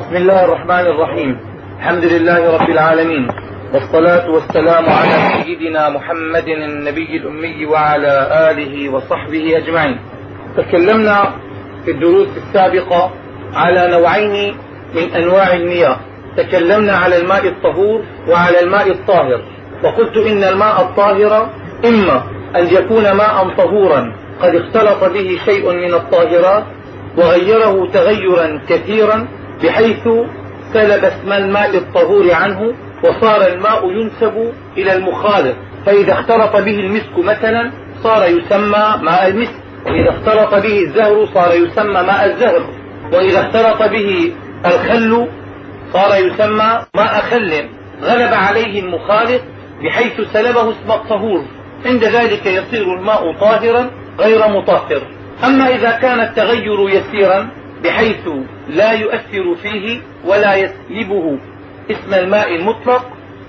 بسم الله الرحمن الرحيم. الحمد لله رب العالمين، والصلاة والسلام على سيدنا محمد النبي الأمي وعلى آله وصحبه أجمعين. تكلمنا في الدروس السابقة على نوعين من أنواع المياه. تكلمنا على الماء الطهور وعلى الماء الطاهر، وقلت إن الماء الطاهر إما أن يكون ماء طهورا قد اختلط به شيء من الطاهرات وغيره تغيرا كثيرا بحيث سلب اسم الماء الطهور عنه وصار الماء ينسب إلى المخالط، فإذا اختلط به المسك مثلا صار يسمى ماء المسك، وإذا اختلط به الزهر صار يسمى ماء الزهر، وإذا اختلط به الخل صار يسمى ماء خل، غلب عليه المخالط بحيث سلبه اسم الطهور. عند ذلك يصير الماء طاهرا غير مطهر. أما إذا كان التغير يسيرا بحيث لا يؤثر فيه ولا يسلبه اسم الماء المطلق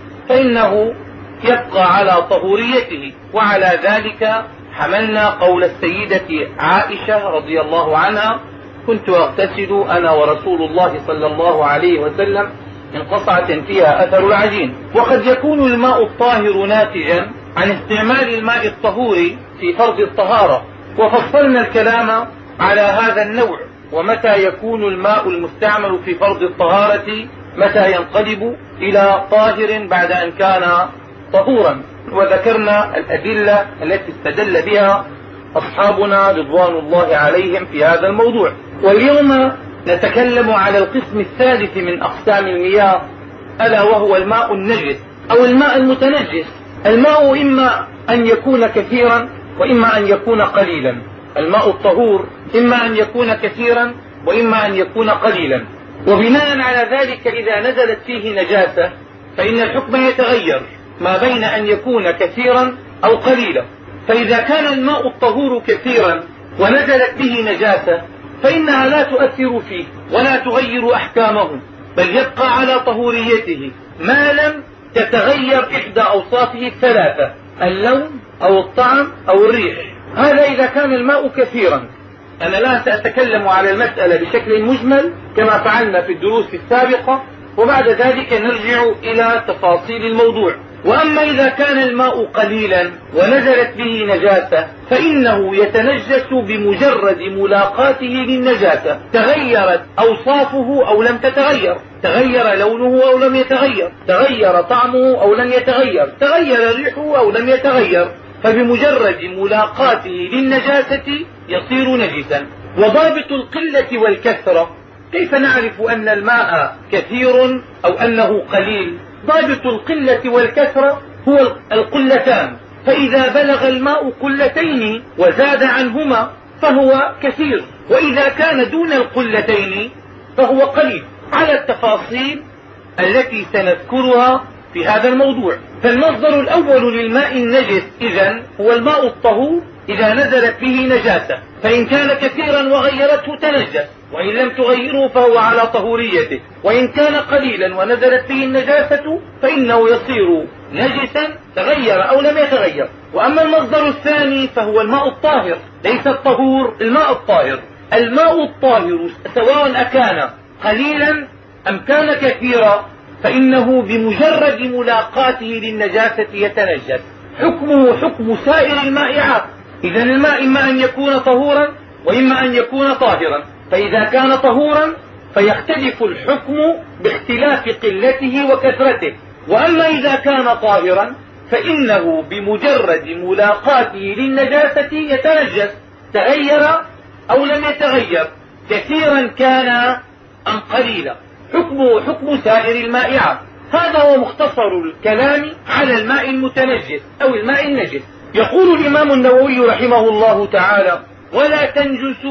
فإنه يبقى على طهوريته. وعلى ذلك حملنا قول السيدة عائشة رضي الله عنها: كنت أغتسل أنا ورسول الله صلى الله عليه وسلم من قصعة فيها أثر العجين. وقد يكون الماء الطاهر ناتجا عن استعمال الماء الطهور في فرض الطهارة، وفصلنا الكلام على هذا النوع، ومتى يكون الماء المستعمل في فرض الطهارة متى ينقلب إلى طاهر بعد أن كان طهورا، وذكرنا الأدلة التي استدل بها أصحابنا رضوان الله عليهم في هذا الموضوع. واليوم نتكلم على القسم الثالث من أقسام المياه، ألا وهو الماء النجس أو الماء المتنجس. الماء إما أن يكون كثيرا وإما أن يكون قليلا. الماء الطهور إما أن يكون كثيرا وإما أن يكون قليلا، وبناء على ذلك إذا نزلت فيه نجاسة فإن الحكم يتغير ما بين أن يكون كثيرا أو قليلا. فإذا كان الماء الطهور كثيرا ونزلت به نجاسة فإنها لا تؤثر فيه ولا تغير أحكامه، بل يبقى على طهوريته ما لم تتغير إحدى أوصافه الثلاثة: اللون أو الطعم أو الريح. هذا إذا كان الماء كثيرا. أنا لا سأتكلم على المسألة بشكل مجمل كما فعلنا في الدروس السابقة، وبعد ذلك نرجع إلى تفاصيل الموضوع. وأما إذا كان الماء قليلا ونزلت به نجاسة فإنه يتنجس بمجرد ملاقاته للنجاسة، تغيرت أوصافه أو لم تتغير، تغير لونه أو لم يتغير، تغير طعمه أو لم يتغير، تغير ريحه أو لم يتغير، فبمجرد ملاقاته للنجاسة يصير نجسا. وضابط القلة والكثرة، كيف نعرف أن الماء كثير أو أنه قليل؟ ضابط القلة والكثرة هو القلتان، فإذا بلغ الماء قلتين وزاد عنهما فهو كثير، وإذا كان دون القلتين فهو قليل، على التفاصيل التي سنذكرها في هذا الموضوع. فالمصدر الأول للماء النجس إذن هو الماء الطهور إذا نزلت به نجاسة، فإن كان كثيرا وغيرته تنجس، وإن لم تغيره فهو على طهوريته، وإن كان قليلا ونزلت به النجاسة فإنه يصير نجسا تغير أو لم يتغير. وأما المصدر الثاني فهو الماء الطاهر، ليس الطهور، الماء الطاهر. الماء الطاهر سواء أكان قليلا أم كان كثيرا فإنه بمجرد ملاقاته للنجاسة يتنجس، حكمه حكم سائر الماء عام. إذن الماء إما أن يكون طهورا وإما أن يكون طاهرا، فإذا كان طهورا فيختلف الحكم باختلاف قلته وكثرته، وأما إذا كان طاهرا فإنه بمجرد ملاقاته للنجاسة يتنجس، تغير أو لم يتغير، كثيرا كان أم قليلا، حكمه حكم سائر الماء عام. هذا هو مختصر الكلام على الماء المتنجس أو الماء النجس. يقول الإمام النووي رحمه الله تعالى: ولا تنجس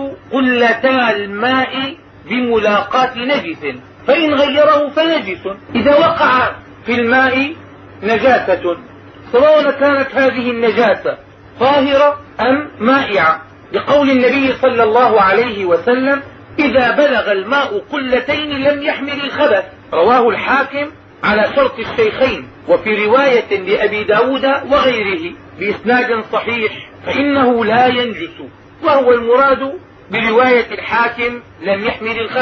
قلتا الماء بملاقاة نجس، فإن غيره فنجس. إذا وقع في الماء نجاسة سواء كانت هذه النجاسة طاهرة أم مائعة، لقول النبي صلى الله عليه وسلم: إذا بلغ الماء قلتين لم يحمل الخبث، رواه الحاكم على شرط الشيخين، وفي رواية لأبي داود وغيره بإسناد صحيح، فإنه لا ينجس، وهو المراد برواية الحاكم لم يحمل الخبث.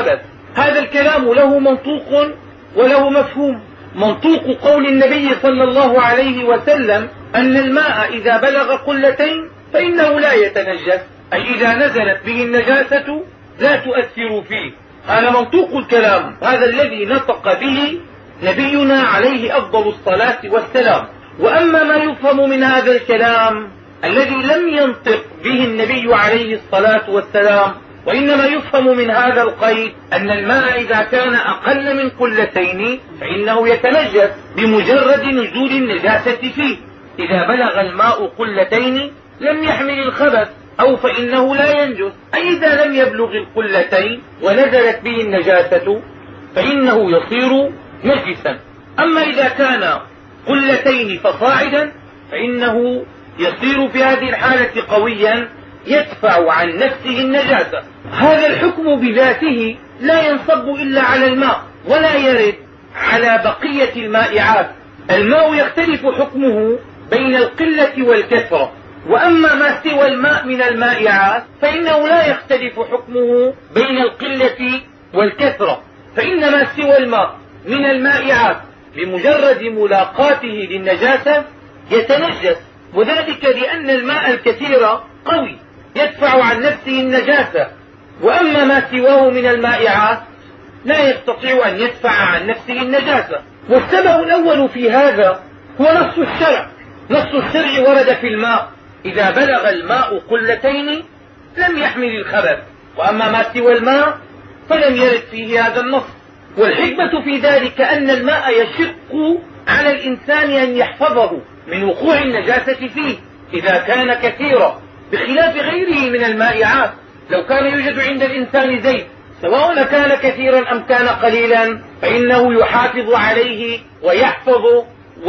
هذا الكلام له منطوق وله مفهوم. منطوق قول النبي صلى الله عليه وسلم أن الماء إذا بلغ قلتين فإنه لا يتنجس، أي إذا نزلت به النجاسة لا تؤثر فيه. هذا منطوق الكلام، هذا الذي نطق به نبينا عليه أفضل الصلاة والسلام. وأما ما يفهم من هذا الكلام الذي لم ينطق به النبي عليه الصلاة والسلام، وإنما يفهم من هذا القيد أن الماء إذا كان أقل من قلتين فإنه يتنجس بمجرد نزول النجاسة فيه. إذا بلغ الماء قلتين لم يحمل الخبث، أو فإنه لا ينجس، أي إذا لم يبلغ القلتين ونزلت به النجاسة فإنه يصير نجسا. أما إذا كان قلتين فصاعدا فإنه يصير في هذه الحالة قويا يدفع عن نفسه النجاسة. هذا الحكم بذاته لا ينصب إلا على الماء ولا يرد على بقية المائعات. الماء يختلف حكمه بين القلة والكثرة، وأما ما سوى الماء من المائعات فإنه لا يختلف حكمه بين القلة والكثرة، فإن ما سوى الماء من المائعات بمجرد ملاقاته للنجاسة يتنجس، وذلك لأن الماء الكثير قوي يدفع عن نفسه النجاسة، وأما ما سواه من المائعات لا يستطيع أن يدفع عن نفسه النجاسة. والسبب الأول في هذا هو نص الشرع. نص الشرع ورد في الماء: إذا بلغ الماء قلتين لم يحمل الخبث، وأما ما سوى الماء فلم يرد فيه هذا النص. والحكمة في ذلك أن الماء يشق على الإنسان أن يحفظه من وقوع النجاسة فيه إذا كان كثيرا، بخلاف غيره من المائعات. لو كان يوجد عند الإنسان زيت سواء كان كثيرا أم كان قليلا فإنه يحافظ عليه ويحفظه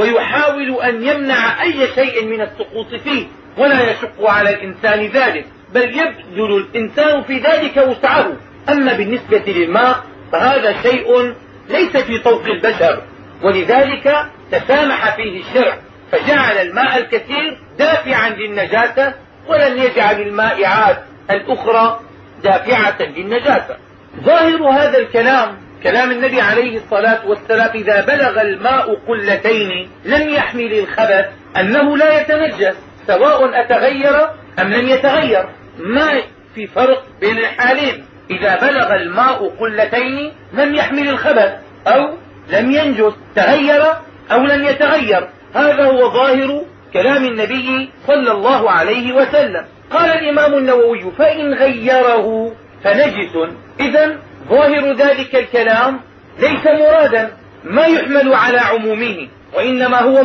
ويحاول أن يمنع أي شيء من السقوط فيه، ولا يشق على الإنسان ذلك، بل يبذل الإنسان في ذلك وسعه. أما بالنسبة للماء فهذا شيء ليس في طوق البشر، ولذلك تسامح فيه الشرع فجعل الماء الكثير دافعا للنجاسة ولم يجعل المائعات الأخرى دافعة للنجاسة. ظاهر هذا الكلام كلام النبي عليه الصلاة والسلام: إذا بلغ الماء قلتين لم يحمل الخبث، أنه لا يتنجس سواء أتغير أم لم يتغير، ما في فرق بين الحالين. إذا بلغ الماء قلتين لم يحمل الخبث أو لم ينجس، تغير أو لم يتغير. هذا هو ظاهر كلام النبي صلى الله عليه وسلم. قال الإمام النووي: فإن غيره فنجس. إذن ظاهر ذلك الكلام ليس مرادا، ما يحمل على عمومه، وإنما هو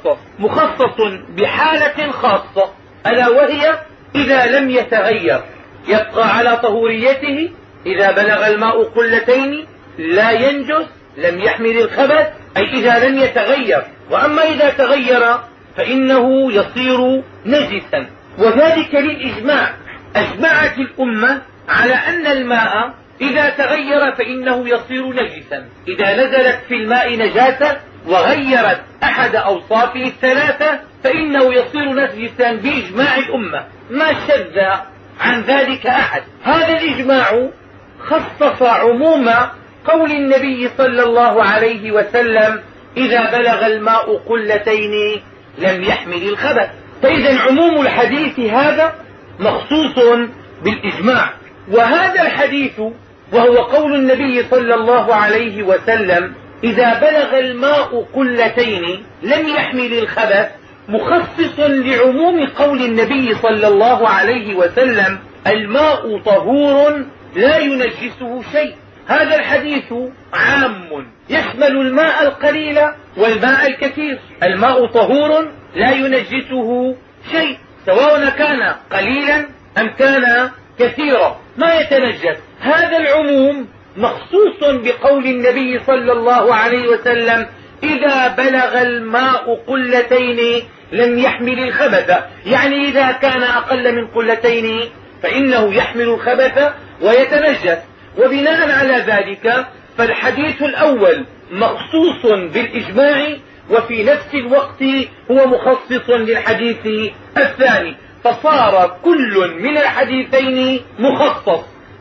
مخصص بحالة خاصة، ألا وهي إذا لم يتغير يبقى على طهوريته. إذا بلغ الماء قلتين لا ينجس، لم يحمل الخبث، أي إذا لم يتغير. وأما إذا تغير فإنه يصير نجسا، وذلك للإجماع. أجمعت الأمة على أن الماء إذا تغير فإنه يصير نجسا. إذا نزلت في الماء نجاسة وغيرت أحد أوصافه الثلاثة فإنه يصير نجسا بإجماع الأمة، ما شذ عن ذلك أحد. هذا الإجماع خصص عموم قول النبي صلى الله عليه وسلم: إذا بلغ الماء قلتين لم يحمل الخبث. فإذا عموم الحديث هذا مخصوص بالإجماع. وهذا الحديث وهو قول النبي صلى الله عليه وسلم: إذا بلغ الماء قلتين لم يحمل الخبث، مخصص لعموم قول النبي صلى الله عليه وسلم: الماء طهور لا ينجسه شيء. هذا الحديث عام يشمل الماء القليل والماء الكثير. الماء طهور لا ينجسه شيء، سواء كان قليلا أم كان كثيرا، ما يتنجس. هذا العموم مخصوص بقول النبي صلى الله عليه وسلم: إذا بلغ الماء قلتين لم يحمل الخبث، يعني إذا كان أقل من قلتين فإنه يحمل الخبث ويتنجس. وبناء على ذلك فالحديث الأول مخصوص بالإجماع، وفي نفس الوقت هو مخصص للحديث الثاني، فصار كل من الحديثين مخصص.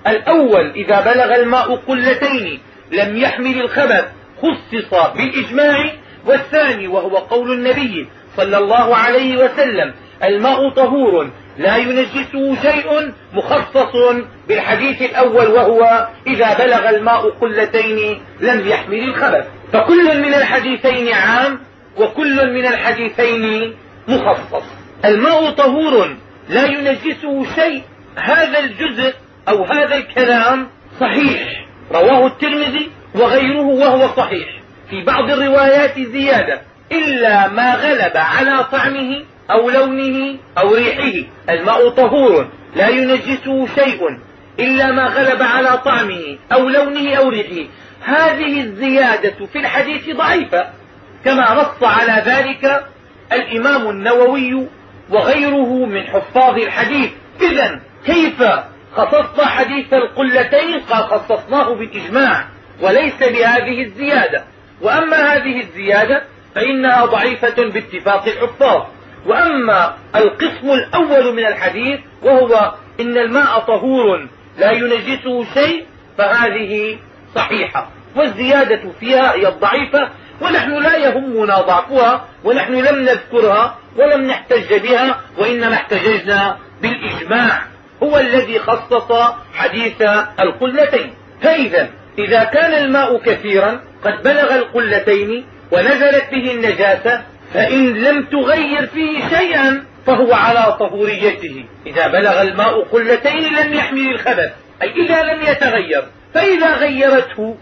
الأول إذا بلغ الماء قلتين لم يحمل الخبث خصص بالإجماع، والثاني وهو قول النبي صلى الله عليه وسلم الماء طهور لا ينجسه شيء، مخصص بالحديث الأول وهو إذا بلغ الماء قلتين لم يحمل الخبث. فكل من الحديثين عام وكل من الحديثين مخصص. الماء طهور لا ينجسه شيء، هذا الجزء أو هذا الكلام صحيح، رواه الترمذي وغيره وهو صحيح. في بعض الروايات زيادة إلا ما غلب على طعمه أو لونه أو ريحه. الماء طهور لا ينجسه شيء إلا ما غلب على طعمه أو لونه أو ريحه. هذه الزيادة في الحديث ضعيفة كما نص على ذلك الإمام النووي وغيره من حفاظ الحديث. إذن كيف خصصنا حديث القلتين؟ قال خصصناه بالإجماع وليس بهذه الزيادة. وأما هذه الزيادة فإنها ضعيفة باتفاق الحفاظ. وأما القسم الأول من الحديث وهو إن الماء طهور لا ينجسه شيء فهذه صحيحة، والزيادة فيها هي الضعيفة، ونحن لا يهمنا ضعفها، ونحن لم نذكرها ولم نحتج بها، وإنما احتججنا بالإجماع هو الذي خصص حديث القلتين. فإذا إذا كان الماء كثيرا قد بلغ القلتين ونزلت به النجاسة، فإن لم تغير فيه شيئا فهو على طهوريته. إذا بلغ الماء قلتين لم يحمل الخبث، أي إذا لم يتغير. فإذا غيرته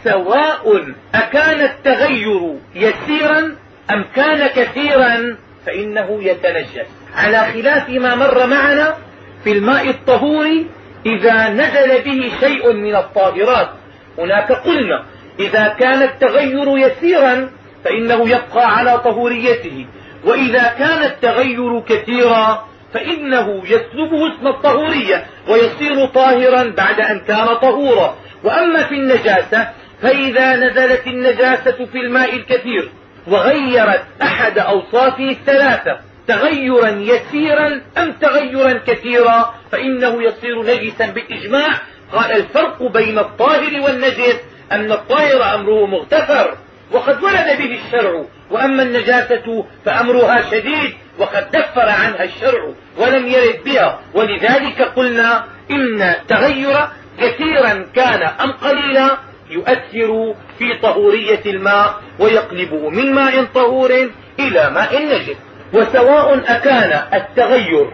سواء أكان التغير يسيرا أم كان كثيرا فإنه يتنجس، على خلاف ما مر معنا في الماء الطهور إذا نزل به شيء من الطاهرات. هناك قلنا إذا كان التغير يسيرا فإنه يبقى على طهوريته، وإذا كان التغير كثيرا فإنه يسلبه اسم الطهورية ويصير طاهرا بعد أن كان طهورا. وأما في النجاسة فإذا نزلت النجاسة في الماء الكثير وغيرت أحد أوصافه الثلاثة تغيرا يسيرا أم تغيرا كثيرا فإنه يصير نجسا بالإجماع. قال الفرق بين الطاهر والنجس أن الطاهر أمره مغتفر وقد ورد به الشرع، وأما النجاسة فأمرها شديد وقد دفر عنها الشرع ولم يرد بها. ولذلك قلنا إن تغير كثيرا كان أم قليلا يؤثر في طهورية الماء ويقلبه من ماء طهور إلى ماء نجس. وسواء أكان التغير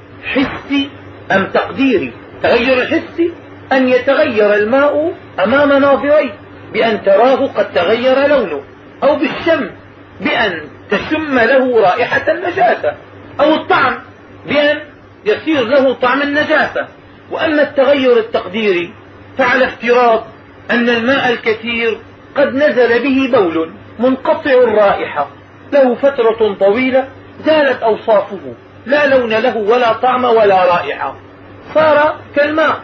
حسي أم تقديري. تغير الحسي أن يتغير الماء أمام ناظريك بأن تراه قد تغير لونه، أو بالشم بأن تشم له رائحة النجاسة، أو الطعم بأن يصير له طعم النجاسة. وأما التغير التقديري فعلى افتراض أن الماء الكثير قد نزل به بول منقطع الرائحة له فترة طويلة زالت أوصافه لا لون له ولا طعم ولا رائحة، صار كالماء.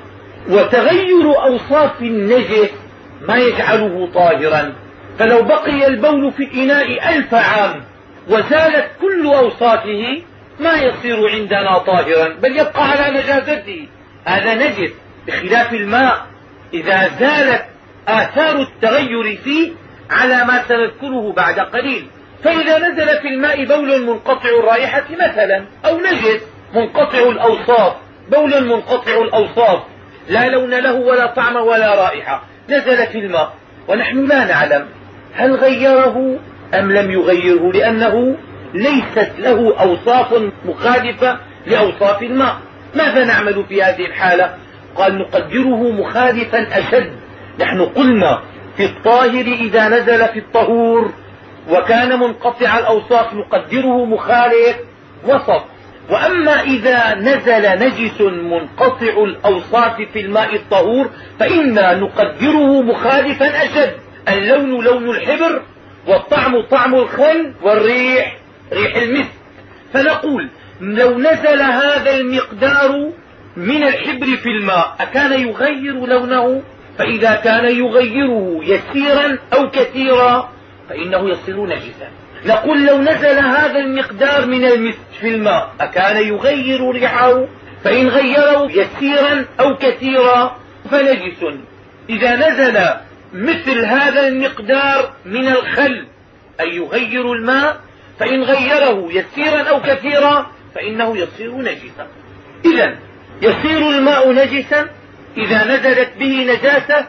وتغير أوصاف النجس ما يجعله طاهرا، فلو بقي البول في الإناء 1000 عام وزالت كل أوصافه ما يصير عندنا طاهرا بل يبقى على نجاسته، هذا نجس. بخلاف الماء إذا زالت آثار التغير فيه على ما سنذكره بعد قليل. فإذا نزل في الماء بول منقطع الرائحة مثلا، أو نجس منقطع الأوصاف، بول منقطع الأوصاف لا لون له ولا طعم ولا رائحة، نزل في الماء ونحن لا نعلم هل غيره أم لم يغيره، لأنه ليست له أوصاف مخالفة لأوصاف الماء. ماذا نعمل في هذه الحالة؟ قال نقدره مخالفا أشد. نحن قلنا في الطاهر إذا نزل في الطهور وكان منقطع الأوصاف نقدره مخالف وسط. وأما إذا نزل نجس منقطع الأوصاف في الماء الطهور فإنا نقدره مخالفا أشد. اللون لون الحبر، والطعم طعم الخل، والريح ريح المسك. فنقول لو نزل هذا المقدار من الحبر في الماء أكان يغير لونه؟ فإذا كان يغيره يسيرا أو كثيرا فإنه يصير نجسا. نقول لو نزل هذا المقدار من المسك في الماء أكان يغير ريحه؟ فإن غيره يسيرا أو كثيرا فنجس. إذا نزل مثل هذا المقدار من الخل أي يغير الماء، فإن غيره يسيرا أو كثيرا فإنه يصير نجسا. إذا يصير الماء نجسا إذا نزلت به نجاسة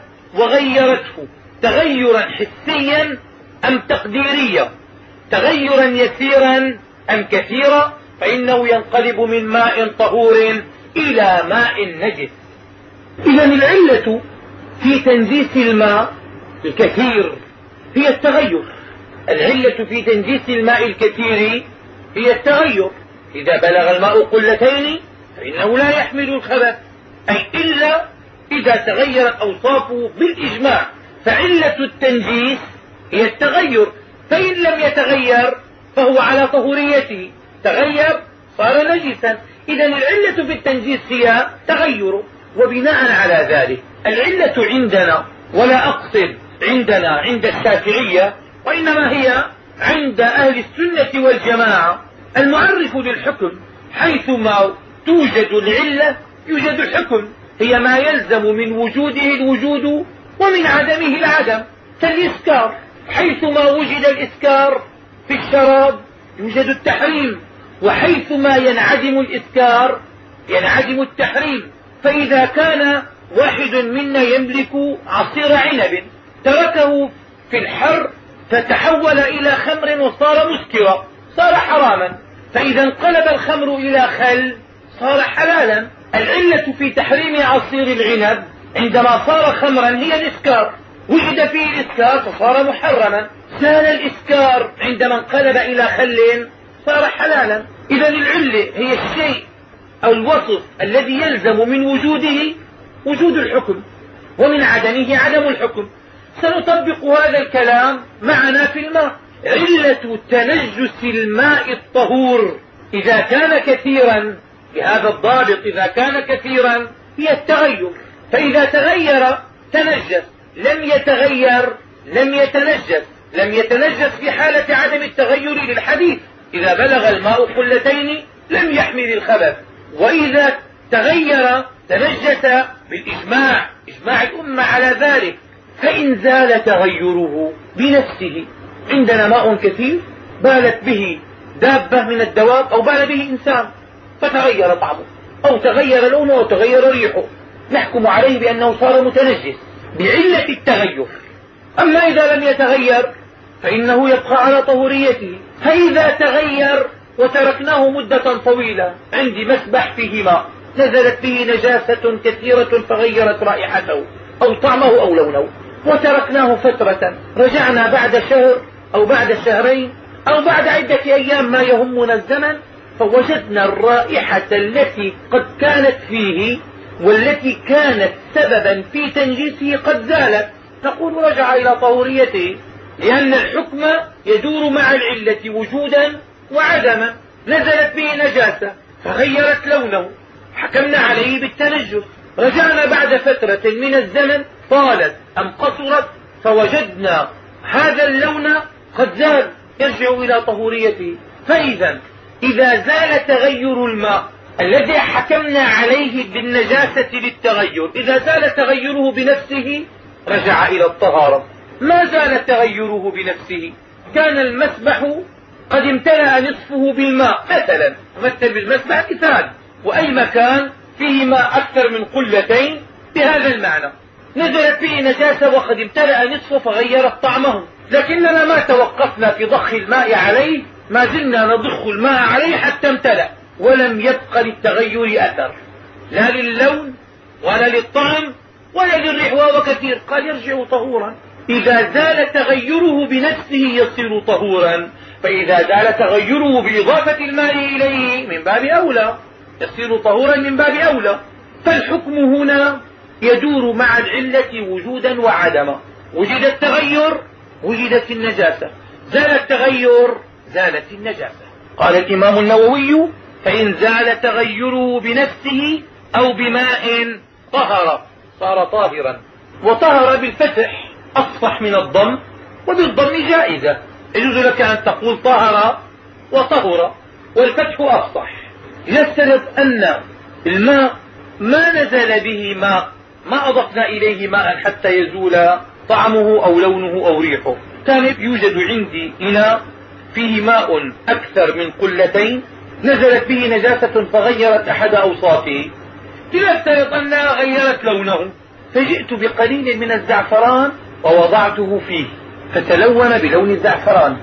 وغيرته تغيرا حسيا أم تقديريا، تغيرا يسيرا أم كثيرا، فإنه ينقلب من ماء طهور إلى ماء نجس. إذا العلة في تنجيس الماء الكثير هي التغير. العلة في تنجيس الماء الكثير هي التغير. إذا بلغ الماء قلتين فإنه لا يحمل الخبث، أي إلا إذا تغيرت أوصافه بالإجماع. فعلة التنجيس هي التغير، فإن لم يتغير فهو على طهوريته، تغير صار نجسا. إذا العلة في التنجيس هي تغيره. وبناء على ذلك العلة عندنا، ولا أقصد عندنا عند الشافعية، وإنما هي عند أهل السنة والجماعة، المعرف للحكم. حيثما توجد العلة يوجد الحكم، هي ما يلزم من وجوده الوجود ومن عدمه العدم. كالإسكار، حيثما وجد الإسكار في الشراب يوجد التحريم، وحيثما ينعدم الإسكار ينعدم التحريم. فإذا كان واحد منا يملك عصير عنب تركه في الحر فتحول إلى خمر وصار مسكرا صار حراما، فإذا انقلب الخمر إلى خل صار حلالا. العلة في تحريم عصير العنب عندما صار خمرا هي الإسكار، وجد فيه الإسكار فصار محرما. زال الإسكار عندما انقلب إلى خل صار حلالا. إذا العلة هي الشيء أو الوصف الذي يلزم من وجوده وجود الحكم ومن عدمه عدم الحكم. سنطبق هذا الكلام معنا في الماء. علة تنجس الماء الطهور إذا كان كثيرا بهذا الضابط، إذا كان كثيرا هي التغير. فإذا تغير تنجس، لم يتغير لم يتنجس. لم يتنجس في حالة عدم التغير للحديث، إذا بلغ الماء قلتين لم يحمل الخبث. وإذا تغير تنجس بالإجماع، إجماع الأمة على ذلك. فإن زال تغيره بنفسه، عندنا ماء كثير بالت به دابة من الدواب أو بال به إنسان فتغير طعمه أو تغير لونه أو تغير ريحه، نحكم عليه بأنه صار متنجس بعلة التغير. أما إذا لم يتغير فإنه يبقى على طهوريته. فإذا تغير وتركناه مدة طويلة، عندي مسبح فيه ماء نزلت به نجاسة كثيرة فغيرت رائحته أو طعمه أو لونه، وتركناه فترة، رجعنا بعد شهر أو بعد شهرين أو بعد عدة أيام ما يهمنا الزمن، فوجدنا الرائحة التي قد كانت فيه والتي كانت سببا في تنجيسه قد زالت، نقول رجع إلى طهوريته، لأن الحكم يدور مع العلة وجودا وعدما. نزلت به نجاسة فغيرت لونه، حكمنا عليه بالتنجس، رجعنا بعد فترة من الزمن طالت أم قصرت فوجدنا هذا اللون قد زال، يرجع إلى طهوريته. إذا زال تغير الماء الذي حكمنا عليه بالنجاسة للتغير، إذا زال تغيره بنفسه رجع إلى الطهارة. ما زال تغيره بنفسه، كان المسبح قد امتلأ نصفه بالماء مثلا، مثل بالمسبح مثال، وأي مكان فيه ماء أكثر من قلتين بهذا المعنى، نزلت به نجاسة وقد امتلأ نصفه فغيرت طعمه، لكننا ما توقفنا في ضخ الماء عليه، ما زلنا نضخ الماء عليه حتى امتلأ ولم يبق للتغير أثر، لا للون ولا للطعم ولا للريح، وهو كثير، قال يرجع طهورا. إذا زال تغيره بنفسه يصير طهورا، فإذا زال تغيره بإضافة الماء إليه من باب أولى يصير طهورا من باب أولى. فالحكم هنا يدور مع العلة وجودا وعدما، وجد التغير وجدت النجاسة، زال التغير زالت النجاسة. قال الإمام النووي: فإن زال تغيره بنفسه أو بماء طهر، صار طاهرا. وطهر بالفتح أصفح من الضم، وبالضم جائزة، يجوز لك أن تقول طهر وطهر، والفتح أفصح. نفترض أن الماء ما نزل به ماء ما أضفنا إليه ماء حتى يزول طعمه أو لونه أو ريحه. كان يوجد عندي إناء فيه ماء أكثر من قلتين، نزلت به نجاسة فغيرت أحد أوصافه، لنفترض أنها غيرت لونه، فجئت بقليل من الزعفران ووضعته فيه فتلون بلون الزعفران،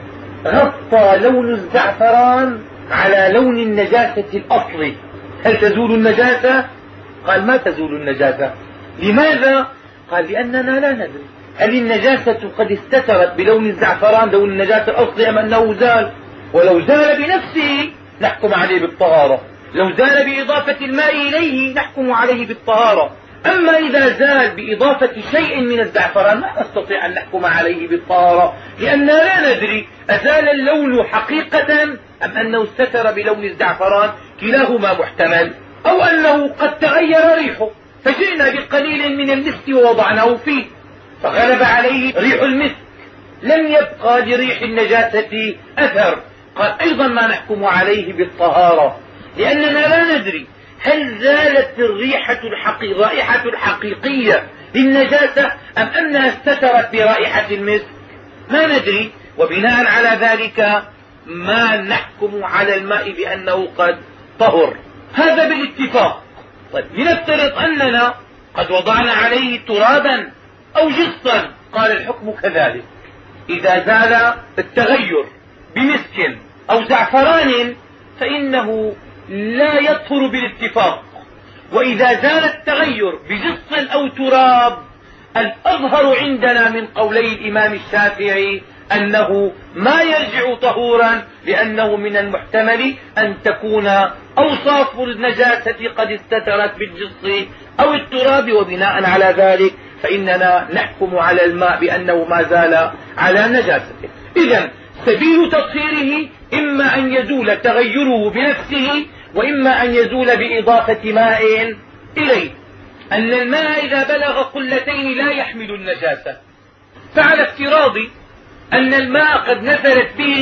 غطى لون الزعفران على لون النجاسة الأصلي. هل تزول النجاسة؟ قال ما تزول النجاسة. لماذا؟ قال لأننا لا ندري هل النجاسة قد استترت بلون الزعفران لون النجاسة الأصلي أم أنه زال. ولو زال بنفسه نحكم عليه بالطهارة، لو زال بإضافة الماء إليه نحكم عليه بالطهارة. أما إذا زال بإضافة شيء من الزعفران ما نستطيع أن نحكم عليه بالطهارة، لأننا لا ندري أزال اللون حقيقة أم أنه استتر بلون الزعفران، كلاهما محتمل، أو أنه قد تغير ريحه فجئنا بقليل من المسك ووضعناه فيه فغلب عليه ريح المسك، لم يبقى لريح النجاسة أثر. قال أيضا ما نحكم عليه بالطهارة، لأننا لا ندري هل زالت الرائحة الحقيقية للنجاسة أم أنها استترت برائحة المسك، ما ندري. وبناء على ذلك ما نحكم على الماء بأنه قد طهر، هذا بالاتفاق. طيب لنفترض أننا قد وضعنا عليه ترابا أو جصا، قال الحكم كذلك. إذا زال التغير بمسك أو زعفران فإنه لا يطهر بالاتفاق، وإذا زال التغير بجص أو تراب الأظهر عندنا من قولي الإمام الشافعي أنه ما يرجع طهورا، لأنه من المحتمل أن تكون أوصاف النجاسة قد استترت بالجص أو التراب، وبناء على ذلك فإننا نحكم على الماء بأنه ما زال على نجاسته. إذن سبيل تطهيره إما أن يزول تغيره بنفسه، وإما أن يزول بإضافة ماء إليه. أن الماء إذا بلغ قلتين لا يحمل النجاسة، فعلى افتراض أن الماء قد نزلت به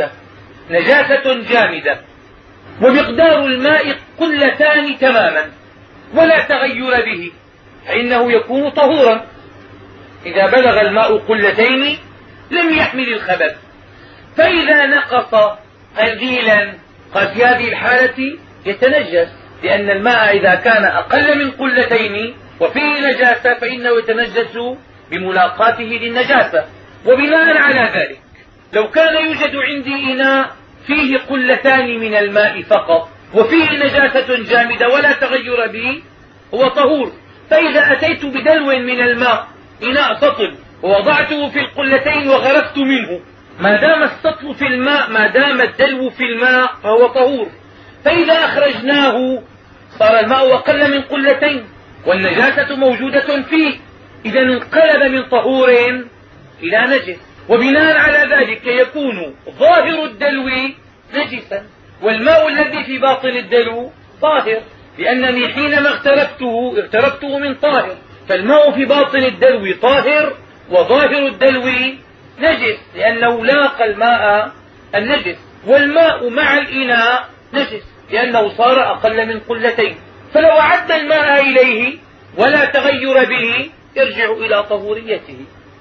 نجاسة جامدة ومقدار الماء قلتان تماما ولا تغير به، فإنه يكون طهورا. إذا بلغ الماء قلتين لم يحمل الخبث، فإذا نقص قليلا قال في هذه الحالة يتنجس، لأن الماء إذا كان أقل من قلتين وفيه نجاسة فإنه يتنجس بملاقاته للنجاسة. وبناء على ذلك لو كان يوجد عندي إناء فيه قلتان من الماء فقط وفيه نجاسة جامدة ولا تغير به هو طهور، فإذا أتيت بدلو من الماء إناء سطل ووضعته في القلتين وغرفت منه، ما دام السطل في الماء ما دام الدلو في الماء فهو طهور. فإذا أخرجناه صار الماء أقل من قلتين والنجاسة موجودة فيه، إذا انقلب من طهور إلى نجس. وبناء على ذلك يكون ظاهر الدلو نجسا والماء الذي في باطن الدلو طاهر، لأنني حينما اغترفته من طاهر، فالماء في باطن الدلو طاهر وظاهر الدلو نجس لأنه لاقى الماء النجس، والماء مع الإناء نجس لأنه صار أقل من قلتين. فلو عد الماء إليه ولا تغير به يرجع إلى طهوريته.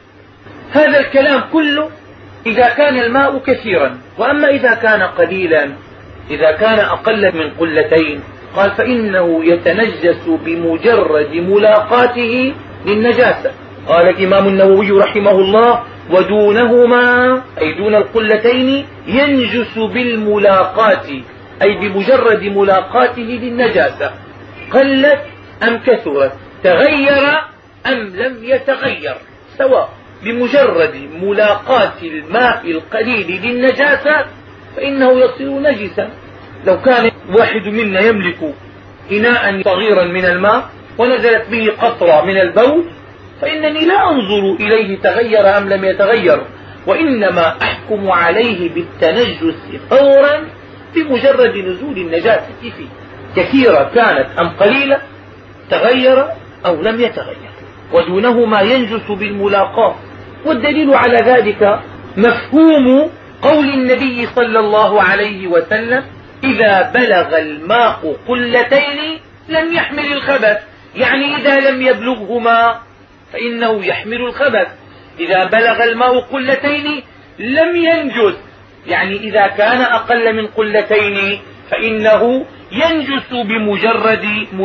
هذا الكلام كله إذا كان الماء كثيرا، وأما إذا كان قليلا، إذا كان أقل من قلتين قال فإنه يتنجس بمجرد ملاقاته للنجاسة. قال الإمام النووي رحمه الله ودونهما أي دون القلتين ينجس بالملاقات، أي بمجرد ملاقاته للنجاسة، قلت أم كثرت، تغير أم لم يتغير، سواء بمجرد ملاقاة الماء القليل للنجاسة فإنه يصير نجسا. لو كان واحد منا يملك إناء صغيرا من الماء ونزلت به قطرة من البول فإنني لا أنظر إليه تغير أم لم يتغير، وإنما أحكم عليه بالتنجس فورا بمجرد نزول النجاسة فيه، كثيرة كانت أم قليلة، تغير أو لم يتغير. ودونهما ينجس بالملاقاة. والدليل على ذلك مفهوم قول النبي صلى الله عليه وسلم إذا بلغ الماء قلتين لم يحمل الخبث، يعني إذا لم يبلغه ماء فإنه يحمل الخبث. إذا بلغ الماء قلتين لم ينجس، يعني إذا كان أقل من قلتين فإنه ينجس بمجرد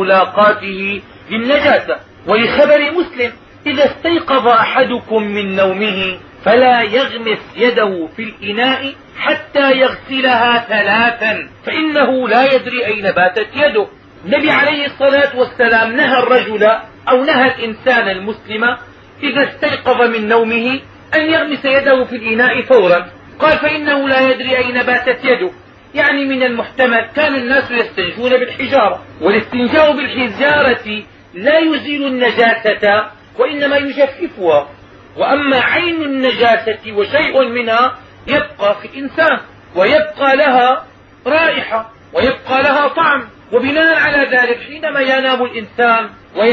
ملاقاته للنجاسة. ولخبر مسلم: إذا استيقظ أحدكم من نومه فلا يغمس يده في الإناء حتى يغسلها 3 فإنه لا يدري أين باتت يده. النبي عليه الصلاة والسلام نهى الرجل أو نهى الإنسان المسلم إذا استيقظ من نومه أن يغمس يده في الإناء فورا. قال: فإنه لا يدري أين باتت يده، يعني من المحتمل كان الناس يستنجون بالحجارة، والاستنجاء بالحجارة لا يزيل النجاسة وإنما يجففها، وأما عين النجاسة وشيء منها يبقى في الإنسان ويبقى لها رائحة ويبقى لها طعم. وبناء على ذلك حينما ينام الإنسان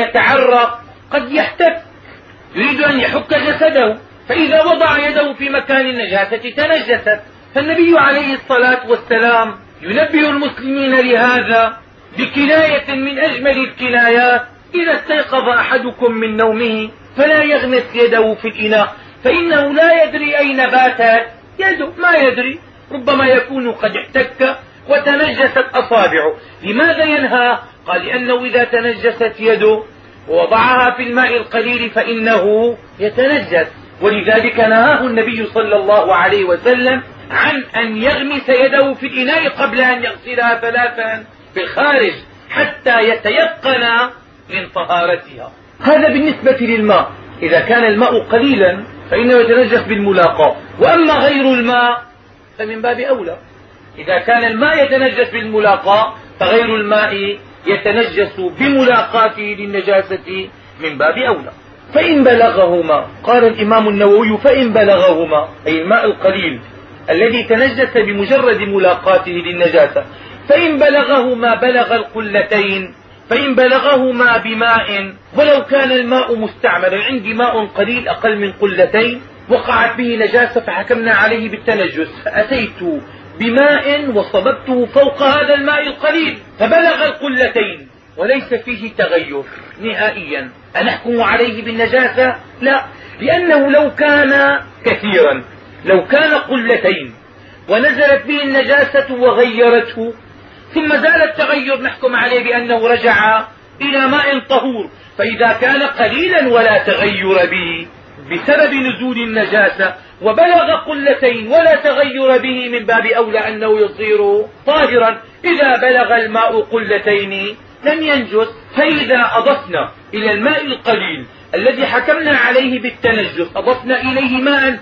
ويتعرق قد يحتك، يريد أن يحك جسده، فإذا وضع يده في مكان النجاسة تنجست. فالنبي عليه الصلاة والسلام ينبه المسلمين لهذا بكناية من أجمل الكنايات: إذا استيقظ أحدكم من نومه فلا يغمس يده في الإناء فإنه لا يدري أين باتت يده. ما يدري، ربما يكون قد احتك وتنجست أصابعه. لماذا ينهى؟ قال: لأنه إذا تنجست يده ووضعها في الماء القليل فإنه يتنجس، ولذلك نهاه النبي صلى الله عليه وسلم عن أن يغمس يده في الإناء قبل أن يغسلها 3 في الخارج حتى يتيقن من طهارتها. هذا بالنسبة للماء. إذا كان الماء قليلا فإنه يتنجس بالملاقاة، وأما غير الماء فمن باب أولى. إذا كان الماء يتنجس بالملاقاة فغير الماء يتنجس بملاقاته للنجاسة من باب أولى. فإن بلغهما، قال الإمام النووي: فإن بلغهما أي الماء القليل الذي تنجس بمجرد ملاقاته للنجاسة، فإن بلغهما بلغ القلتين، فإن بلغهما بماء، ولو كان الماء مستعملا، عندي ماء قليل أقل من قلتين وقعت به نجاسة فحكمنا عليه بالتنجس، فأتيت بماء وصببته فوق هذا الماء القليل فبلغ القلتين وليس فيه تغير نهائيا، أنحكم عليه بالنجاسة؟ لا، لأنه لو كان كثيرا، لو كان قلتين ونزلت به النجاسة وغيرته ثم زال التغير نحكم عليه بأنه رجع إلى ماء طهور. فإذا كان قليلا ولا تغير به بسبب نزول النجاسة وبلغ قلتين ولا تغير به من باب أولى أنه يصير طاهرا. إذا بلغ الماء قلتين لم ينجس. فإذا أضفنا إلى الماء القليل الذي حكمنا عليه بالتنجس أضفنا إليه ماء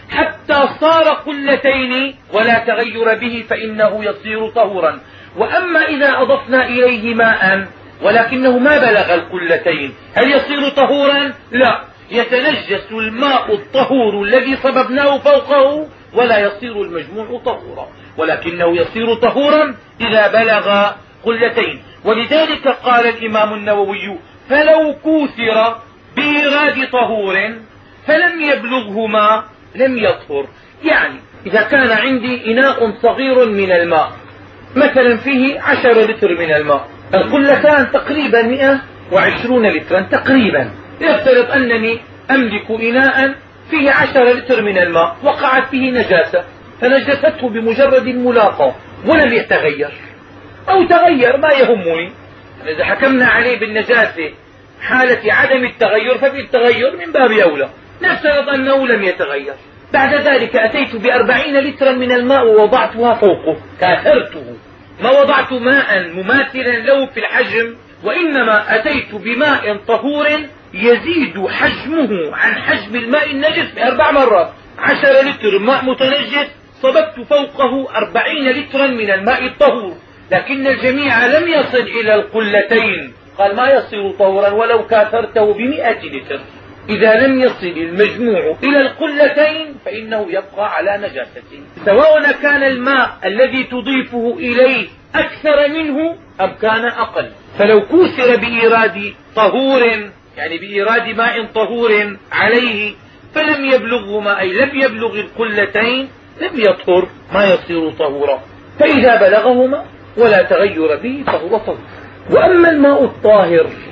حتى صار قلتين ولا تغير به فإنه يصير طهورا. وأما إذا أضفنا إليه ماء ولكنه ما بلغ القلتين هل يصير طهورا؟ لا، يتنجس الماء الطهور الذي صببناه فوقه ولا يصير المجموع طهورا، ولكنه يصير طهورا إذا بلغ قلتين. ولذلك قال الإمام النووي: فلو كوثر بإيراد طهور فلم يبلغهما لم يطهر. يعني إذا كان عندي إناء صغير من الماء مثلا فيه 10 لتر من الماء، القلتان تقريبا 120 لترا تقريبا، يفترض أنني أملك إناء فيه 10 لتر من الماء وقعت به نجاسة فنجسته بمجرد الملاقاة ولم يتغير أو تغير، ما يهمني. إذا حكمنا عليه بالنجاسة حالة عدم التغير ففي التغير من باب أولى، نفترض أنه لم يتغير. بعد ذلك أتيت ب40 لترا من الماء ووضعتها فوقه، كاثرته، ما وضعت ماء مماثلا له في الحجم، وإنما أتيت بماء طهور يزيد حجمه عن حجم الماء النجس ب4 مرات. 10 لتر ماء متنجس صببت فوقه 40 لترا من الماء الطهور، لكن الجميع لم يصل إلى القلتين. قال: ما يصير طهورا ولو كاثرته ب100 لتر. إذا لم يصل المجموع إلى القلتين فإنه يبقى على نجاسته، سواء كان الماء الذي تضيفه إليه أكثر منه أم كان أقل. فلو كوثر بإيراد طهور، يعني بإيراد ماء طهور عليه، فلم يبلغهما أي لم يبلغ القلتين لم يطهر، ما يصير طهورا. فإذا بلغهما ولا تغير به فهو طهور. وأما الماء الطاهر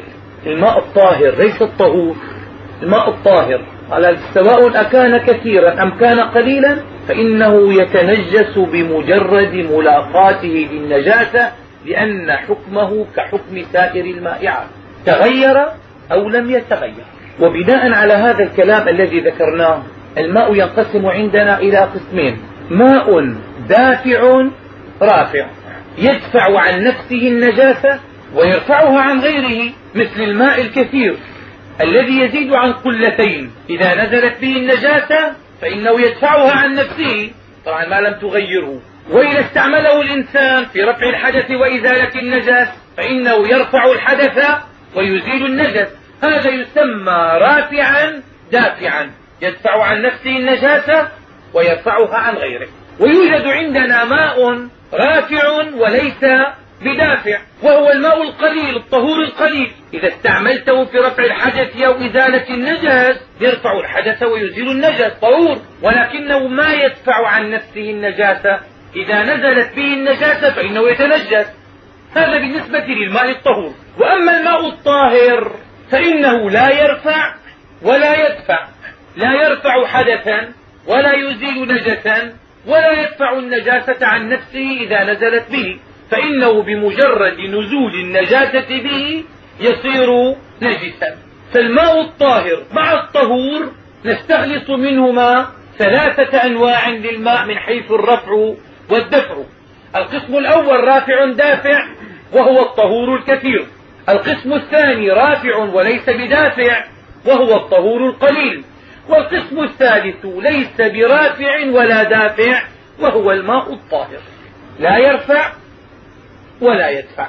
الماء الطاهر ليس الطهور، الماء الطاهر على سواء أكان كثيرا أم كان قليلا فإنه يتنجس بمجرد ملاقاته للنجاسة، لأن حكمه كحكم سائر المائعات، تغير أو لم يتغير. وبناء على هذا الكلام الذي ذكرناه، الماء ينقسم عندنا إلى قسمين: ماء دافع رافع يدفع عن نفسه النجاسة ويرفعها عن غيره، مثل الماء الكثير الذي يزيد عن قلتين، إذا نزلت به النجاسة فإنه يدفعها عن نفسه طبعا ما لم تغيره، وإذا استعمله الإنسان في رفع الحدث وإزالة النجس فإنه يرفع الحدث ويزيل النجس. هذا يسمى رافعا دافعا، يدفع عن نفسه النجاسة ويرفعها عن غيره. ويوجد عندنا ماء رافع وليس بدافع، وهو الماء القليل الطهور القليل، إذا استعملته في رفع الحدث أو إزالة النجس يرفع الحدث ويزيل النجس طهور، ولكنه ما يدفع عن نفسه النجاسة، إذا نزلت به النجاسة فإنه يتنجس. هذا بالنسبة للماء الطهور. وأما الماء الطاهر فإنه لا يرفع ولا يدفع، لا يرفع حدثا ولا يزيل نجسا ولا يدفع النجاسة عن نفسه إذا نزلت به، فإنه بمجرد نزول النجاسة به يصير نجسا. فالماء الطاهر مع الطهور نستخلص منهما 3 أنواع للماء من حيث الرفع والدفع. القسم الأول رافع دافع وهو الطهور الكثير. القسم الثاني رافع وليس بدافع وهو الطهور القليل. والقسم الثالث ليس برافع ولا دافع وهو الماء الطاهر، لا يرفع ولا يدفع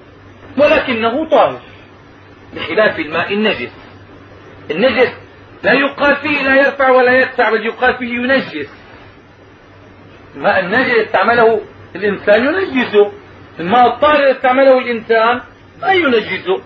ولكنه طاهر، بخلاف الماء النجس. النجس لا يقال فيه لا يرفع ولا يدفع، بل يقال فيه ينجس. الماء النجس استعمله الإنسان ينجسه، الماء الطاهر استعمله الإنسان لا ينجسه،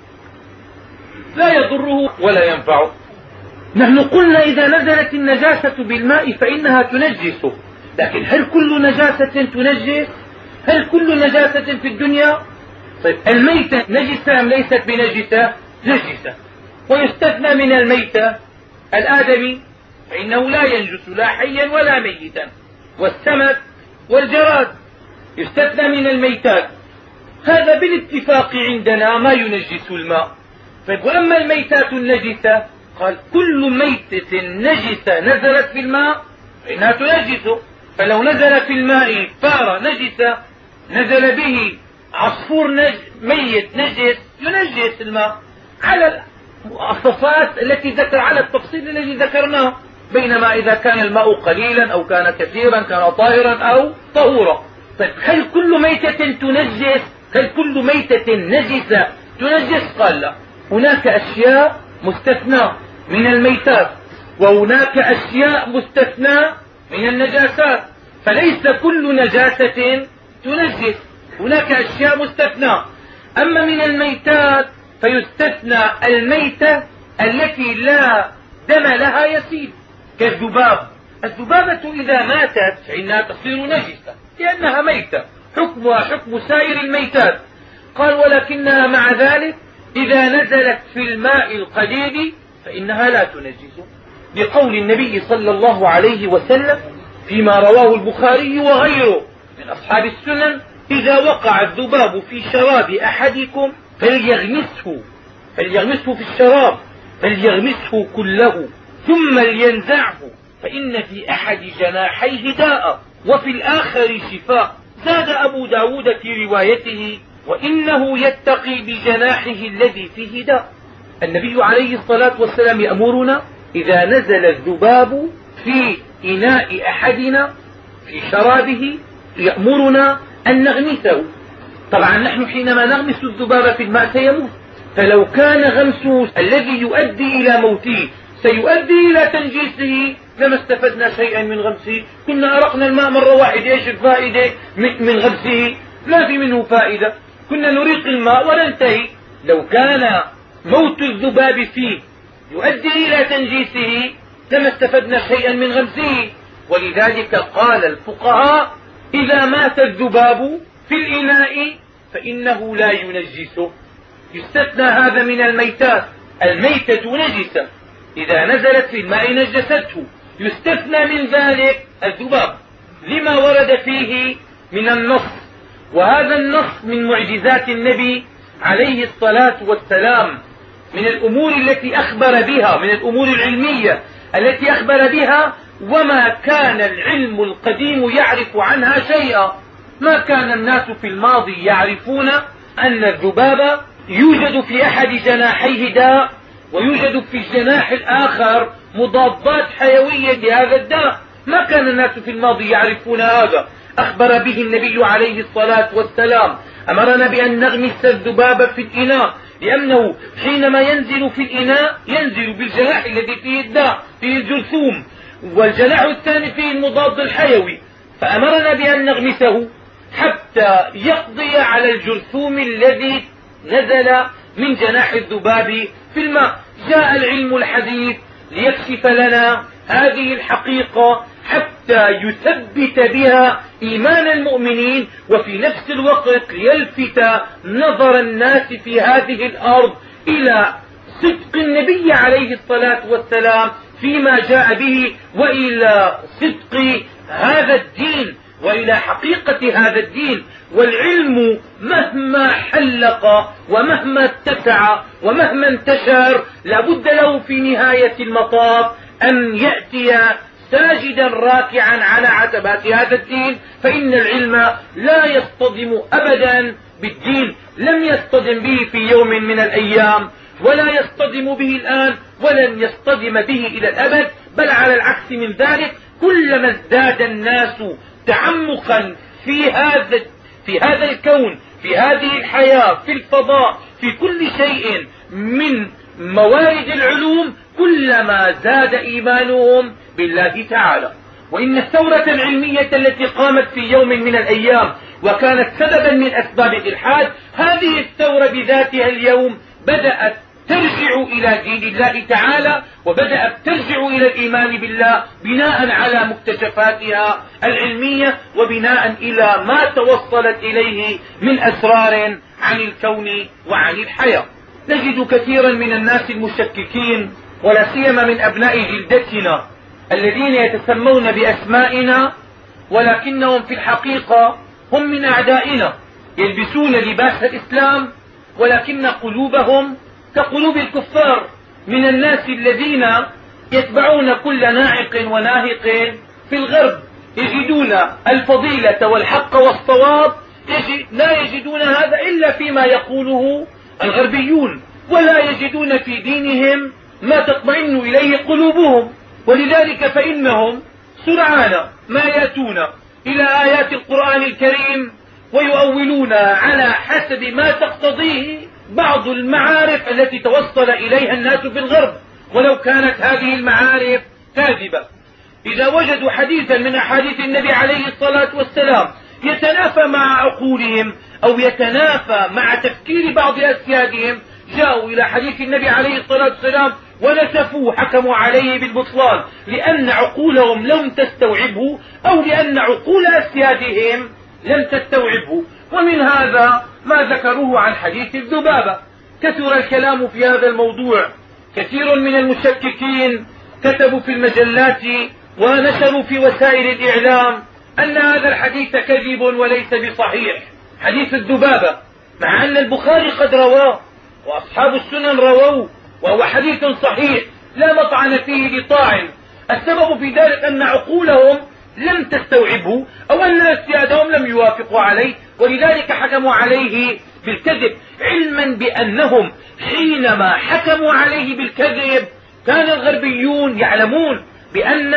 لا يضره ولا ينفعه. نحن قلنا إذا نزلت النجاسة بالماء فإنها تنجسه، لكن هل كل نجاسة تنجس؟ هل كل نجاسة في الدنيا؟ طيب الميتة نجسة أم ليست بنجسة؟ نجسة. ويستثنى من الميتة الآدمي فإنه لا ينجس لا حيا ولا ميتا، والسمك والجراد يستثنى من الميتات. هذا بالاتفاق عندنا ما ينجس الماء. طيب وأما الميتات النجسة قال كل ميتة نجسة نزلت في الماء فإنها تنجسه. فلو نزل في الماء فار نجسة، نزل به عصفور ميت نجس، ينجس الماء على الصفات التي ذكر، على التفصيل الذي ذكرناه. بينما إذا كان الماء قليلا أو كان كثيرا كان طاهرا أو طهورا. طيب هل كل ميتة تنجس؟ هل كل ميتة نجسة تنجس؟ قال لا، هناك أشياء مستثنى من الميتات وهناك أشياء مستثنى من النجاسات، فليس كل نجاسة تنجس، هناك أشياء مستثنى. أما من الميتات فيستثنى الميتة التي لا دم لها يسيل كالذباب. الذبابة إذا ماتت فإنها تصير نجسة لأنها ميتة، حكمها حكم سائر الميتات. قال ولكنها مع ذلك إذا نزلت في الماء القليل فإنها لا تنجس، بقول النبي صلى الله عليه وسلم فيما رواه البخاري وغيره من أصحاب السنن: إذا وقع الذباب في شراب أحدكم فليغمسه في الشراب، فليغمسه كله ثم لينزعه، فإن في أحد جناحيه داء وفي الآخر شفاء. زاد أبو داود في روايته: وإنه يتقي بجناحه الذي فيه داء. النبي عليه الصلاة والسلام يأمرنا إذا نزل الذباب في إناء أحدنا في شرابه يأمرنا أن نغمسه. طبعا نحن حينما نغمس الذباب في الماء سيموت، فلو كان غمسه الذي يؤدي إلى موته سيؤدي إلى تنجيسه لما استفدنا شيئا من غمسه. كنا أرقنا الماء مرة واحدة، ايش الفائدة من غمسه؟ لا في منه فائدة، كنا نريق الماء وننتهي. لو كان موت الذباب فيه يؤدي إلى تنجيسه لما استفدنا شيئا من غمسه. ولذلك قال الفقهاء: إذا مات الذباب في الإناء فإنه لا ينجسه، يستثنى هذا من الميتات. الميتة نجسة إذا نزلت في الماء نجسته، يستثنى من ذلك الذباب لما ورد فيه من النص. وهذا النص من معجزات النبي عليه الصلاة والسلام، من الأمور التي أخبر بها، من الأمور العلمية التي أخبر بها، وما كان العلم القديم يعرف عنها شيئا. ما كان الناس في الماضي يعرفون أن الذباب يوجد في أحد جناحيه داء، ويوجد في الجناح الآخر مضادات حيوية لهذا الداء. ما كان الناس في الماضي يعرفون هذا، أخبر به النبي عليه الصلاة والسلام. أمرنا بأن نغمس الذباب في الإناء، لأنه حينما ينزل في الإناء ينزل بالجناح الذي فيه الداء، فيه الجرثوم، والجناح الثاني فيه المضاد الحيوي، فأمرنا بأن نغمسه حتى يقضي على الجرثوم الذي نزل من جناح الذباب في الماء. جاء العلم الحديث ليكشف لنا هذه الحقيقة حتى يثبت بها إيمان المؤمنين، وفي نفس الوقت ليلفت نظر الناس في هذه الأرض إلى صدق النبي عليه الصلاة والسلام فيما جاء به، وإلى صدق هذا الدين، وإلى حقيقة هذا الدين. والعلم مهما حلق ومهما اتسع ومهما انتشر لابد له في نهاية المطاف أن يأتي ساجدا راكعا على عتبات هذا الدين، فإن العلم لا يصطدم أبدا بالدين، لم يصطدم به في يوم من الأيام، ولا يصطدم به الآن، ولن يصطدم به إلى الأبد، بل على العكس من ذلك كلما ازداد الناس تعمقا في هذا الكون، في هذه الحياة، في الفضاء، في كل شيء من موارد العلوم، كلما زاد إيمانهم بالله تعالى. وإن الثورة العلمية التي قامت في يوم من الأيام وكانت سببا من أسباب الإلحاد، هذه الثورة بذاتها اليوم بدأت ترجع إلى دين الله تعالى، وبدأت ترجع إلى الإيمان بالله بناء على مكتشفاتها العلمية، وبناء إلى ما توصلت إليه من أسرار عن الكون وعن الحياة. نجد كثيرا من الناس المشككين، ولا سيما من أبناء جلدتنا الذين يتسمون بأسمائنا ولكنهم في الحقيقة هم من أعدائنا، يلبسون لباس الإسلام ولكن قلوبهم كقلوب الكفار، من الناس الذين يتبعون كل ناعق وناهق في الغرب، يجدون الفضيلة والحق والصواب، لا يجدون هذا إلا فيما يقوله الغربيون، ولا يجدون في دينهم ما تطمئن إليه قلوبهم. ولذلك فإنهم سرعان ما يأتون إلى آيات القرآن الكريم ويؤولون على حسب ما تقتضيه بعض المعارف التي توصل إليها الناس في الغرب، ولو كانت هذه المعارف كاذبة. إذا وجدوا حديثا من أحاديث النبي عليه الصلاة والسلام يتنافى مع عقولهم أو يتنافى مع تفكير بعض أسيادهم، جاءوا إلى حديث النبي عليه الصلاة والسلام ونسفوه، حكموا عليه بالبطلان لأن عقولهم لم تستوعبه، أو لأن عقول أسيادهم لم تستوعبه. ومن هذا ما ذكروه عن حديث الذبابة. كثر الكلام في هذا الموضوع، كثير من المشككين كتبوا في المجلات ونشروا في وسائل الإعلام أن هذا الحديث كذب وليس بصحيح، حديث الذبابة، مع أن البخاري قد رواه وأصحاب السنن رووه، وهو حديث صحيح لا مطعن فيه لطاعن. السبب في ذلك أن عقولهم لم تستوعبه، أو أن أسيادهم لم يوافقوا عليه، ولذلك حكموا عليه بالكذب، علما بأنهم حينما حكموا عليه بالكذب كان الغربيون يعلمون بأن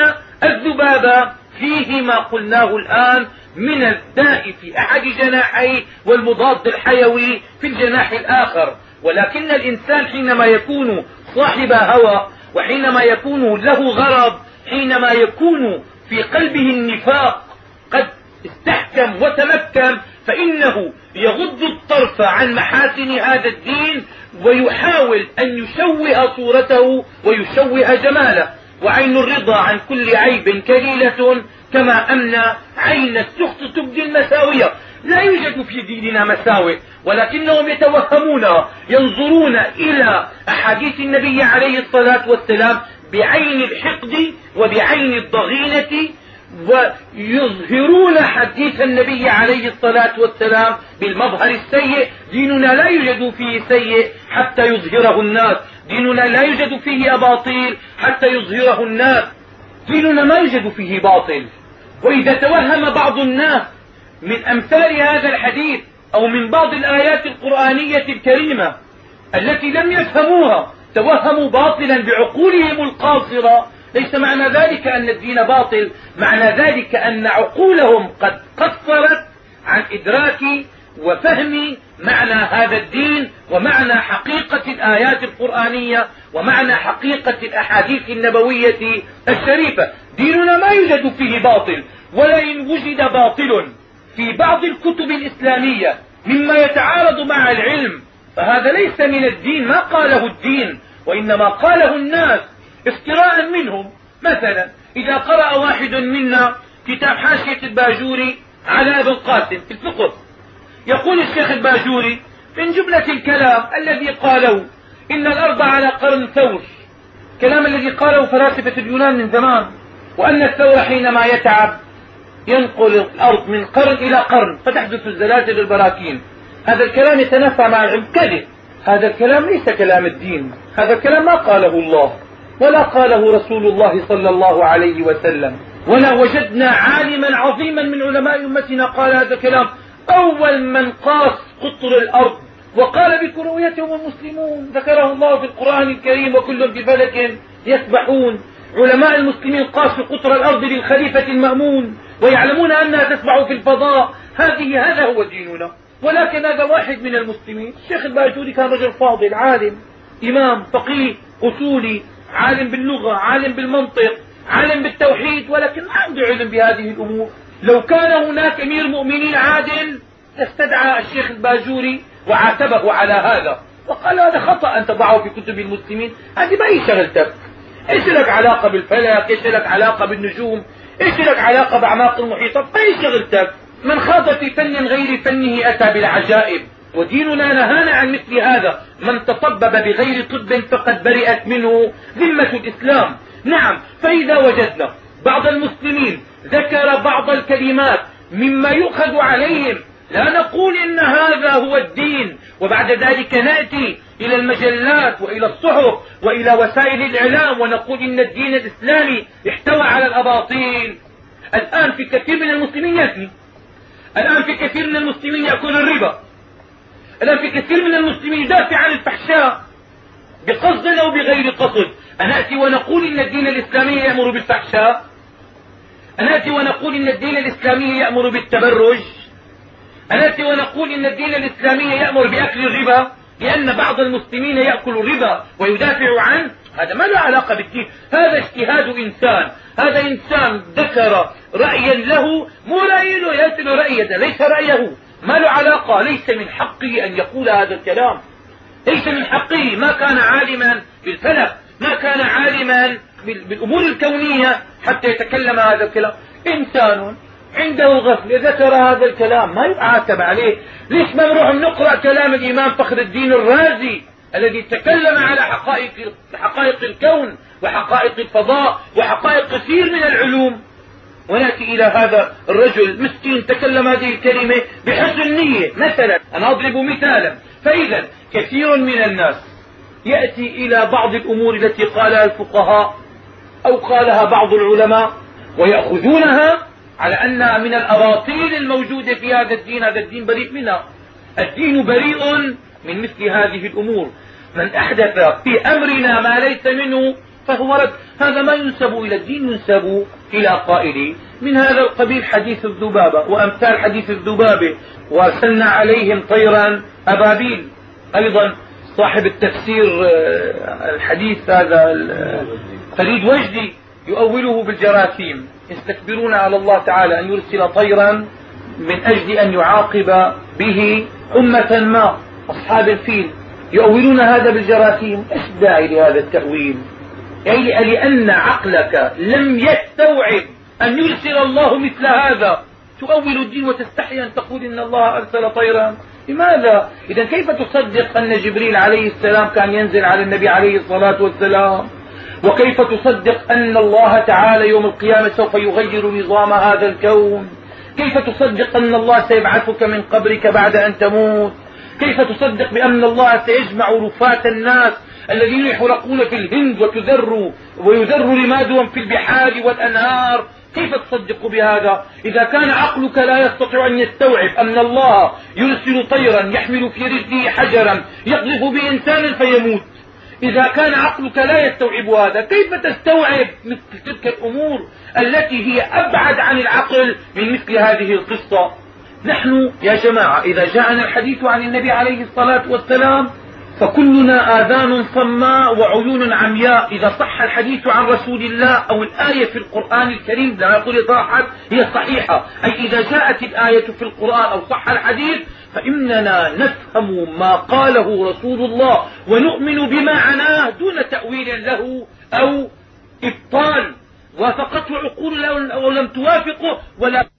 الذبابة فيه ما قلناه الآن من الداء في أحد جناحيه والمضاد الحيوي في الجناح الآخر. ولكن الإنسان حينما يكون صاحب هوى، وحينما يكون له غرض، حينما يكون في قلبه النفاق قد استحكم وتمكن، فإنه يغض الطرف عن محاسن هذا الدين ويحاول أن يشوه صورته ويشوه جماله. وعين الرضا عن كل عيب كليلة، كما أن عين السخط تبدي المساوية. لا يوجد في ديننا مساوئ، ولكنهم يتوهمونها، ينظرون إلى أحاديث النبي عليه الصلاة والسلام بعين الحقد وبعين الضغينة، ويظهرون حديث النبي عليه الصلاة والسلام بالمظهر السيء. ديننا لا يوجد فيه سيء حتى يظهره الناس، ديننا لا يوجد فيه أباطيل حتى يظهره الناس، ديننا ما يوجد فيه باطل. وإذا توهم بعض الناس من أمثال هذا الحديث أو من بعض الآيات القرآنية الكريمة التي لم يفهموها، توهموا باطلا بعقولهم القاصرة، ليس معنى ذلك أن الدين باطل، معنى ذلك أن عقولهم قد قصرت عن إدراك وفهم معنى هذا الدين ومعنى حقيقة الآيات القرآنية ومعنى حقيقة الأحاديث النبوية الشريفة. ديننا ما يوجد فيه باطل، ولئن وجد باطل في بعض الكتب الإسلامية مما يتعارض مع العلم فهذا ليس من الدين، ما قاله الدين وإنما قاله الناس افتراء منهم. مثلا إذا قرأ واحد منا كتاب حاشية الباجوري على ابن القاسم في الفقه، يقول الشيخ الباجوري من جملة الكلام الذي قاله إن الأرض على قرن ثور، كلام الذي قاله فلاسفة اليونان من زمان، وأن الثور حينما يتعب ينقل الأرض من قرن إلى قرن فتحدث الزلازل البراكين. هذا الكلام يتنافى مع العلم، كذب. هذا الكلام ليس كلام الدين، هذا الكلام ما قاله الله ولا قاله رسول الله صلى الله عليه وسلم، ولا وجدنا عالما عظيما من علماء أمتنا قال هذا الكلام. أول من قاس قطر الأرض وقال بكرويتهم المسلمون، ذكره الله في القرآن الكريم وكل بفلك يسبحون. علماء المسلمين قاسوا قطر الأرض للخليفة المأمون ويعلمون أنها تسبح في الفضاء. هذا هو ديننا. ولكن هذا واحد من المسلمين، الشيخ الباجوري كان رجل فاضل، عالم، إمام، فقيه، أصولي، عالم باللغة، عالم بالمنطق، عالم بالتوحيد، ولكن ما عنده علم بهذه الأمور. لو كان هناك أمير مؤمنين عادل استدعى الشيخ الباجوري وعاتبه على هذا وقال هذا خطأ أن تضعه في كتب المسلمين، هذه ما هي شغلتك، ايش لك علاقة بالفلك، ايش لك علاقة بالنجوم، ايش لك علاقة بأعماق المحيطات، ما هي شغلتك. من خاض في فن غير فنه أتى بالعجائب، وديننا نهانا عن مثل هذا. من تطبب بغير طب فقد برئت منه ذمة الإسلام. نعم، فإذا وجدنا بعض المسلمين ذكر بعض الكلمات مما يؤخذ عليهم، لا نقول إن هذا هو الدين وبعد ذلك نأتي إلى المجلات وإلى الصحف وإلى وسائل الإعلام ونقول إن الدين الإسلامي احتوى على الأباطيل. الآن في كثير من المسلمين يزني، الآن في كثير من المسلمين يأكل الربا، الآن في كثير من المسلمين يدافع عن الفحشاء بقصد أو بغير قصد. أنأتي ونقول إن الدين الإسلامي يأمر بالفحشاء؟ أنأتي ونقول إن الدين الإسلامي يأمر بالتبرج؟ أنأتي ونقول إن الدين الإسلامي يأمر بأكل الربا لأن بعض المسلمين يأكل الربا ويدافع عنه؟ هذا ما له علاقة بالدين، هذا اجتهاد إنسان، هذا إنسان ذكر رأيا له، مو رأي له يأتي رأيه، ليس رأيه، ما له علاقة، ليس من حقه أن يقول هذا الكلام، ليس من حقه. ما كان عالما بالفلك، ما كان عالما بالأمور الكونية حتى يتكلم هذا الكلام. إنسان عنده غفل ذكر هذا الكلام ما يعاتب عليه. ليش ما نروح نقرأ كلام الإمام فخر الدين الرازي الذي تكلم على حقائق الكون وحقائق الفضاء وحقائق كثير من العلوم، ونأتي إلى هذا الرجل مسكين تكلم هذه الكلمة بحسن نية. مثلا أنا أضرب مثالا، فإذا كثير من الناس يأتي إلى بعض الأمور التي قالها الفقهاء أو قالها بعض العلماء ويأخذونها على أنها من الأباطيل الموجودة في هذا الدين. هذا الدين بريء منها، الدين بريء من مثل هذه الأمور. من أحدث في أمرنا ما ليس منه فهو رد. هذا ما ينسب إلى الدين، ينسب إلى قائله. من هذا القبيل حديث الذبابة وأمثال حديث الذبابة، وأرسلنا عليهم طيرا أبابيل. أيضا صاحب التفسير الحديث هذا فريد وجدي يؤوله بالجراثيم، يستكبرون على الله تعالى أن يرسل طيرا من أجل أن يعاقب به أمة ما، أصحاب الفيل، يؤولون هذا بالجراثيم. ايش الداعي لهذا التأويل؟ يعني لأن عقلك لم يستوعب أن يرسل الله مثل هذا. تؤول الدين وتستحي أن تقول إن الله أرسل طيرا؟ لماذا؟ إذا كيف تصدق أن جبريل عليه السلام كان ينزل على النبي عليه الصلاة والسلام؟ وكيف تصدق أن الله تعالى يوم القيامة سوف يغير نظام هذا الكون؟ كيف تصدق أن الله سيبعثك من قبرك بعد أن تموت؟ كيف تصدق بأن الله سيجمع رفاة الناس الذين يحرقون في الهند ويذر رمادهم في البحار والأنهار؟ كيف تصدق بهذا إذا كان عقلك لا يستطيع أن يستوعب أن الله يرسل طيرا يحمل في رجله حجرا يقذف به إنسانا فيموت؟ إذا كان عقلك لا يستوعب هذا، كيف تستوعب مثل تلك الأمور التي هي أبعد عن العقل من مثل هذه القصة؟ نحن يا جماعة إذا جاءنا الحديث عن النبي عليه الصلاة والسلام فكلنا آذان صماء وعيون عمياء. إذا صح الحديث عن رسول الله أو الآية في القرآن الكريم، لا يقول صاحت، هي صحيحة، أي إذا جاءت الآية في القرآن أو صح الحديث فإننا نفهم ما قاله رسول الله ونؤمن بمعناه دون تأويل له أو إبطال. وافقته عقول أو لم توافقه ولا